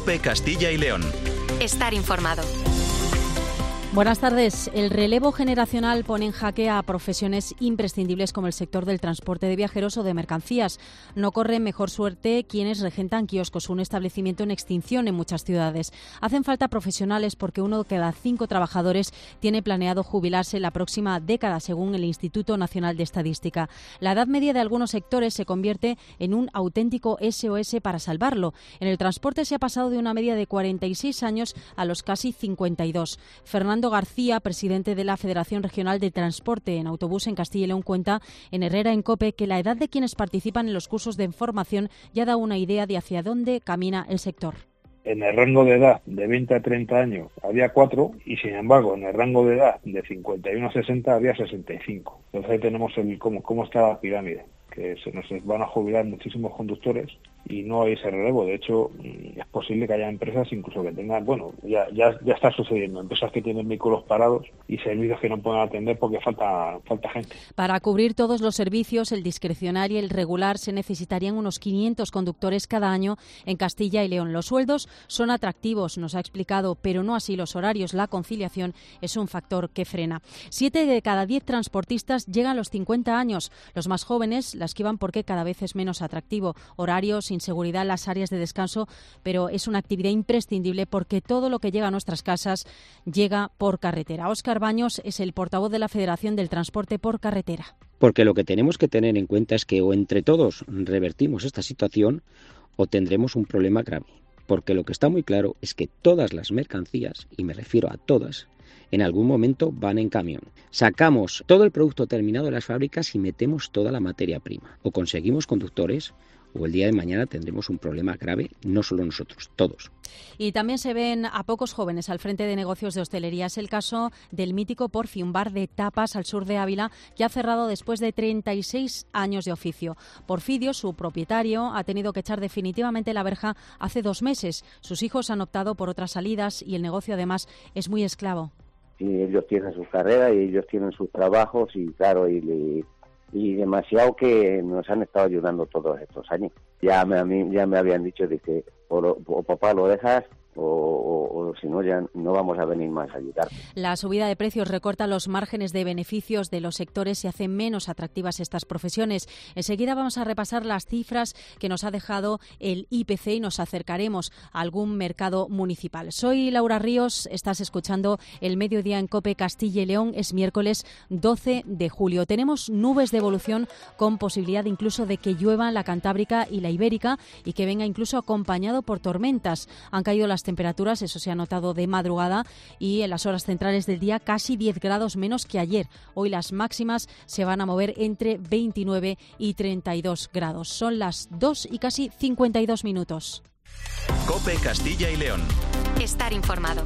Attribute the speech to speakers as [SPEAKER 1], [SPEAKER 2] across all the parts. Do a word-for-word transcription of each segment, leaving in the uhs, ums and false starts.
[SPEAKER 1] COPE Castilla y León.
[SPEAKER 2] Estar informado.
[SPEAKER 3] Buenas tardes. El relevo generacional pone en jaque a profesiones imprescindibles como el sector del transporte de viajeros o de mercancías. No corren mejor suerte quienes regentan kioscos, un establecimiento en extinción en muchas ciudades. Hacen falta profesionales porque uno de cada cinco trabajadores tiene planeado jubilarse la próxima década, según el Instituto Nacional de Estadística. La edad media de algunos sectores se convierte en un auténtico S O S para salvarlo. En el transporte se ha pasado de una media de cuarenta y seis años a los casi cincuenta y dos. Fernando García, presidente de la Federación Regional de Transporte en Autobús en Castilla y León, cuenta en Herrera en COPE que la edad de quienes participan en los cursos de formación ya da una idea de hacia dónde camina el sector.
[SPEAKER 4] En el rango de edad de veinte a treinta años había cuatro y, sin embargo, en el rango de edad de cincuenta y uno a sesenta había sesenta y cinco. Entonces ahí tenemos el cómo, cómo está la pirámide, que se nos van a jubilar muchísimos conductores y no hay ese relevo. De hecho, es posible que haya empresas incluso que tengan, bueno, ya ya ya está sucediendo, empresas que tienen vehículos parados y servicios que no pueden atender porque falta falta gente.
[SPEAKER 3] Para cubrir todos los servicios, el discrecional y el regular, se necesitarían unos quinientos conductores cada año en Castilla y León. Los sueldos son atractivos, nos ha explicado, pero no así los horarios. La conciliación es un factor que frena. Siete de cada diez transportistas llegan a los cincuenta años. Los más jóvenes la esquivan porque cada vez es menos atractivo. Horarios, inseguridad en las áreas de descanso, pero es una actividad imprescindible porque todo lo que llega a nuestras casas llega por carretera. Óscar Baños es el portavoz de la Federación del Transporte por Carretera.
[SPEAKER 5] Porque lo que tenemos que tener en cuenta es que o entre todos revertimos esta situación o tendremos un problema grave. Porque lo que está muy claro es que todas las mercancías, y me refiero a todas, en algún momento van en camión. Sacamos todo el producto terminado de las fábricas y metemos toda la materia prima. O conseguimos conductores o el día de mañana tendremos un problema grave, no solo nosotros, todos.
[SPEAKER 3] Y también se ven a pocos jóvenes al frente de negocios de hostelería. Es el caso del mítico Porfi, un bar de tapas al sur de Ávila que ha cerrado después de treinta y seis años de oficio. Porfidio, su propietario, ha tenido que echar definitivamente la verja hace dos meses. Sus hijos han optado por otras salidas y el negocio además es muy esclavo.
[SPEAKER 6] Sí, ellos tienen sus carreras y ellos tienen sus trabajos y claro, y, y, y demasiado que nos han estado ayudando todos estos años. Ya me, a mí ya me habían dicho de que o, lo, o papá lo dejas o, o, o si no ya no vamos a venir más a ayudar.
[SPEAKER 3] La subida de precios recorta los márgenes de beneficios de los sectores y hace menos atractivas estas profesiones. Enseguida vamos a repasar las cifras que nos ha dejado el I P C y nos acercaremos a algún mercado municipal. Soy Laura Ríos, estás escuchando El Mediodía en COPE Castilla y León. Es miércoles doce de julio. Tenemos nubes de evolución con posibilidad incluso de que llueva en la Cantábrica y la Ibérica y que venga incluso acompañado por tormentas. Han caído las temperaturas, eso se ha notado de madrugada, y en las horas centrales del día casi diez grados menos que ayer. Hoy las máximas se van a mover entre veintinueve y treinta y dos grados. Son las dos y casi cincuenta y dos minutos.
[SPEAKER 1] COPE Castilla y León.
[SPEAKER 2] Estar informado.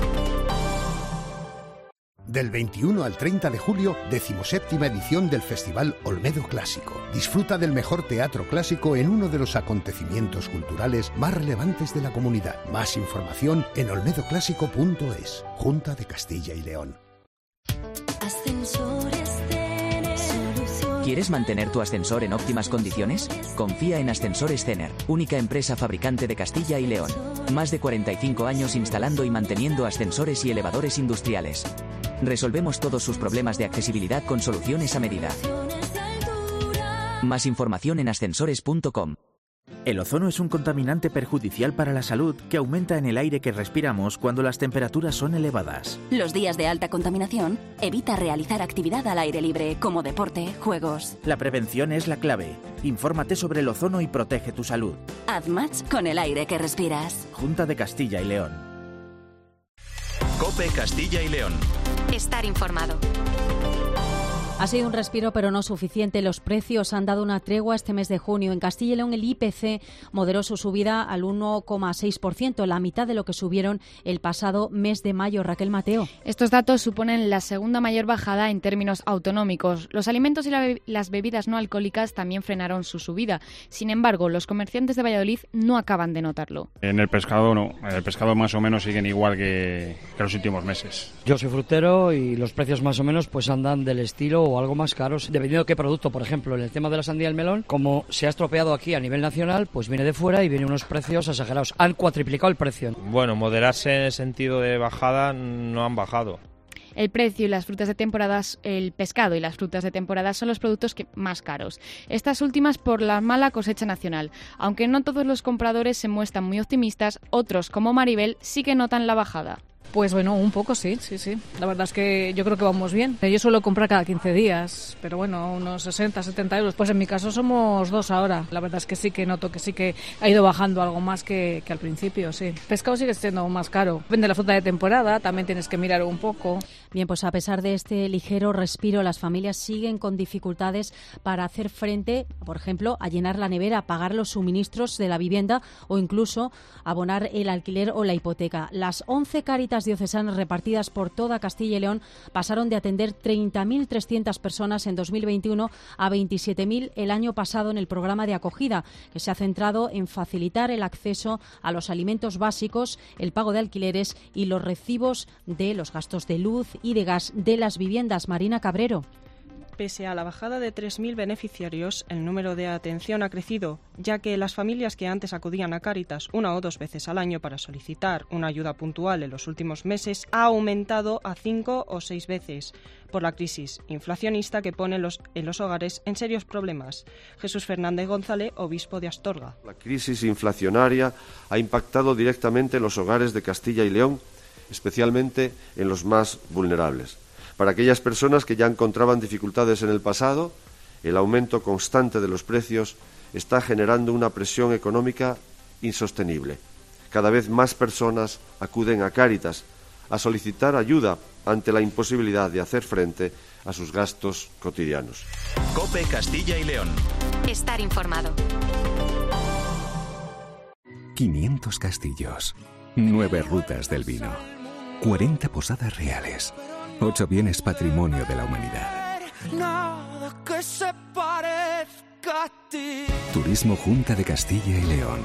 [SPEAKER 7] Del veintiuno al treinta de julio, decimoséptima edición del Festival Olmedo Clásico. Disfruta del mejor teatro clásico en uno de los acontecimientos culturales más relevantes de la comunidad. Más información en olmedo clásico punto es. Junta de Castilla y León.
[SPEAKER 8] ¿Quieres mantener tu ascensor en óptimas condiciones? Confía en Ascensores Cener, única empresa fabricante de Castilla y León. Más de cuarenta y cinco años instalando y manteniendo ascensores y elevadores industriales. Resolvemos todos sus problemas de accesibilidad con soluciones a medida. Más información en ascensores punto com.
[SPEAKER 9] El ozono es un contaminante perjudicial para la salud que aumenta en el aire que respiramos cuando las temperaturas son elevadas.
[SPEAKER 10] Los días de alta contaminación, evita realizar actividad al aire libre, como deporte, juegos.
[SPEAKER 9] La prevención es la clave. Infórmate sobre el ozono y protege tu salud.
[SPEAKER 10] Haz match con el aire que respiras.
[SPEAKER 9] Junta de Castilla y León.
[SPEAKER 1] COPE Castilla y León.
[SPEAKER 2] Estar informado.
[SPEAKER 3] Ha sido un respiro, pero no suficiente. Los precios han dado una tregua este mes de junio. En Castilla y León el I P C moderó su subida al uno coma seis por ciento, la mitad de lo que subieron el pasado mes de mayo. Raquel Mateo.
[SPEAKER 11] Estos datos suponen la segunda mayor bajada en términos autonómicos. Los alimentos y la be- las bebidas no alcohólicas también frenaron su subida. Sin embargo, los comerciantes de Valladolid no acaban de notarlo.
[SPEAKER 12] En el pescado no. El pescado más o menos siguen igual que, que los últimos meses.
[SPEAKER 13] Yo soy frutero y los precios más o menos pues andan del estilo o algo más caros, dependiendo de qué producto. Por ejemplo, en el tema de la sandía y el melón, como se ha estropeado aquí a nivel nacional, pues viene de fuera y viene unos precios exagerados. Han cuatriplicado el precio.
[SPEAKER 14] Bueno, moderarse en el sentido de bajada no han bajado.
[SPEAKER 11] El precio y las frutas de temporada, el pescado y las frutas de temporada son los productos que más caros. Estas últimas por la mala cosecha nacional. Aunque no todos los compradores se muestran muy optimistas, otros, como Maribel, sí que notan la bajada.
[SPEAKER 15] Pues bueno, un poco sí, sí, sí. La verdad es que yo creo que vamos bien. Yo suelo comprar cada quince días, pero bueno, unos sesenta, setenta euros. Pues en mi caso somos dos ahora. La verdad es que sí que noto que sí que ha ido bajando algo más que, que al principio, sí. Pescado sigue siendo más caro. Vende la fruta de temporada, también tienes que mirar un poco.
[SPEAKER 3] Bien, pues a pesar de este ligero respiro, las familias siguen con dificultades para hacer frente, por ejemplo, a llenar la nevera, pagar los suministros de la vivienda o incluso abonar el alquiler o la hipoteca. Las once Cáritas diocesanas repartidas por toda Castilla y León pasaron de atender treinta mil trescientas personas en dos mil veintiuno a veintisiete mil el año pasado en el programa de acogida, que se ha centrado en facilitar el acceso a los alimentos básicos, el pago de alquileres y los recibos de los gastos de luz y de gas de las viviendas. Marina Cabrero.
[SPEAKER 16] Pese a la bajada de tres mil beneficiarios, el número de atención ha crecido, ya que las familias que antes acudían a Cáritas una o dos veces al año para solicitar una ayuda puntual en los últimos meses ha aumentado a cinco o seis veces por la crisis inflacionista que pone los, en los hogares en serios problemas. Jesús Fernández González, obispo de Astorga.
[SPEAKER 17] La crisis inflacionaria ha impactado directamente en los hogares de Castilla y León, especialmente en los más vulnerables. Para aquellas personas que ya encontraban dificultades en el pasado, el aumento constante de los precios está generando una presión económica insostenible. Cada vez más personas acuden a Cáritas a solicitar ayuda ante la imposibilidad de hacer frente a sus gastos cotidianos.
[SPEAKER 1] COPE Castilla y León.
[SPEAKER 2] Estar informado.
[SPEAKER 18] quinientos castillos, nueve rutas del vino, cuarenta posadas reales. Ocho bienes patrimonio de la humanidad.
[SPEAKER 19] Nada que se parezca a ti.
[SPEAKER 18] Turismo Junta de Castilla y León.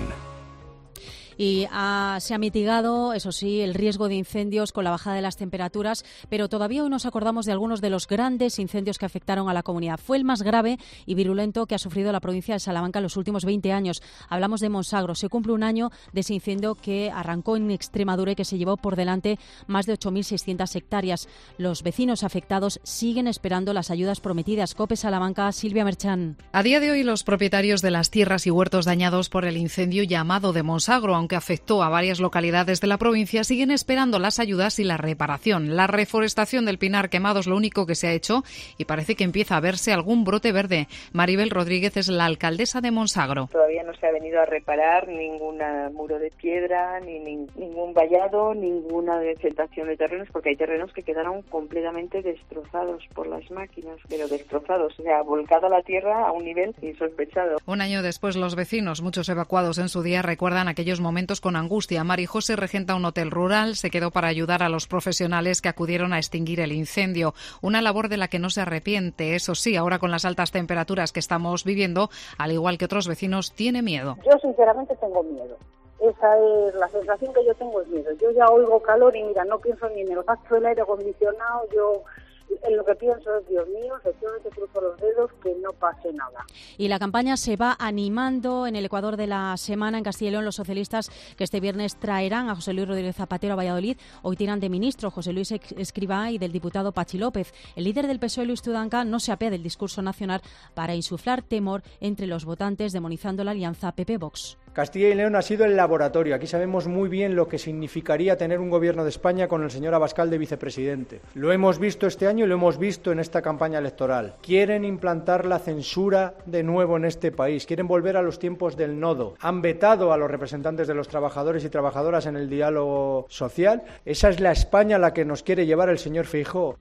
[SPEAKER 3] Y ha, se ha mitigado, eso sí, el riesgo de incendios con la bajada de las temperaturas, pero todavía hoy nos acordamos de algunos de los grandes incendios que afectaron a la comunidad. Fue el más grave y virulento que ha sufrido la provincia de Salamanca en los últimos veinte años. Hablamos de Monsagro. Se cumple un año de ese incendio que arrancó en Extremadura y que se llevó por delante más de ocho mil seiscientas hectáreas. Los vecinos afectados siguen esperando las ayudas prometidas. COPE Salamanca, Silvia Merchán.
[SPEAKER 20] A día de hoy, los propietarios de las tierras y huertos dañados por el incendio llamado de Monsagro, aunque afectó a varias localidades de la provincia, siguen esperando las ayudas y la reparación. La reforestación del pinar quemado es lo único que se ha hecho y parece que empieza a verse algún brote verde. Maribel Rodríguez es la alcaldesa de Monsagro.
[SPEAKER 21] Todavía no se ha venido a reparar ningún muro de piedra, ni, ni ningún vallado, ninguna vegetación de terrenos, porque hay terrenos que quedaron completamente destrozados por las máquinas, pero destrozados, o sea, volcada la tierra a un nivel insospechado.
[SPEAKER 20] Un año después, los vecinos, muchos evacuados en su día, recuerdan aquellos momentos con angustia. Mari José regenta un hotel rural, se quedó para ayudar a los profesionales que acudieron a extinguir el incendio. Una labor de la que no se arrepiente. Eso sí, ahora con las altas temperaturas que estamos viviendo, al igual que otros vecinos, tiene miedo.
[SPEAKER 22] Yo sinceramente tengo miedo. Esa es la sensación que yo tengo, es miedo. Yo ya oigo calor y mira, no pienso ni en el gasto del aire acondicionado, yo... En lo que pienso es, Dios mío, efectivamente cruzo los dedos que no pase nada.
[SPEAKER 3] Y la campaña se va animando en el Ecuador de la semana. En Castilla y León, los socialistas que este viernes traerán a José Luis Rodríguez Zapatero a Valladolid. Hoy tiran de ministro José Luis Escrivá y del diputado Pachi López. El líder del P S O E, Luis Tudanca, no se apea del discurso nacional para insuflar temor entre los votantes, demonizando la alianza P P-Vox.
[SPEAKER 23] Castilla y León ha sido el laboratorio. Aquí sabemos muy bien lo que significaría tener un gobierno de España con el señor Abascal de vicepresidente. Lo hemos visto este año y lo hemos visto en esta campaña electoral. Quieren implantar la censura de nuevo en este país. Quieren volver a los tiempos del nodo. Han vetado a los representantes de los trabajadores y trabajadoras en el diálogo social. Esa es la España a la que nos quiere llevar el señor Feijóo.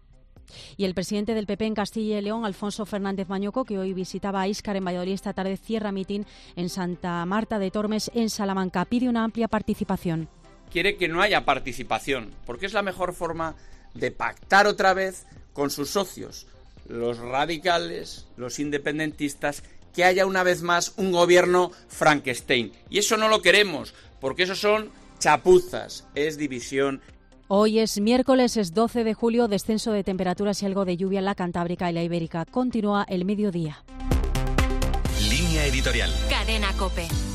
[SPEAKER 3] Y el presidente del P P en Castilla y León, Alfonso Fernández Mañoco, que hoy visitaba a Íscar en Valladolid, esta tarde cierra mitin en Santa Marta de Tormes, en Salamanca. Pide una amplia participación.
[SPEAKER 24] Quiere que no haya participación, porque es la mejor forma de pactar otra vez con sus socios, los radicales, los independentistas, que haya una vez más un gobierno Frankenstein. Y eso no lo queremos, porque eso son chapuzas, es división.
[SPEAKER 3] Hoy es miércoles, es doce de julio, descenso de temperaturas y algo de lluvia en la Cantábrica y la Ibérica. Continúa el mediodía.
[SPEAKER 1] Línea editorial.
[SPEAKER 2] Cadena COPE.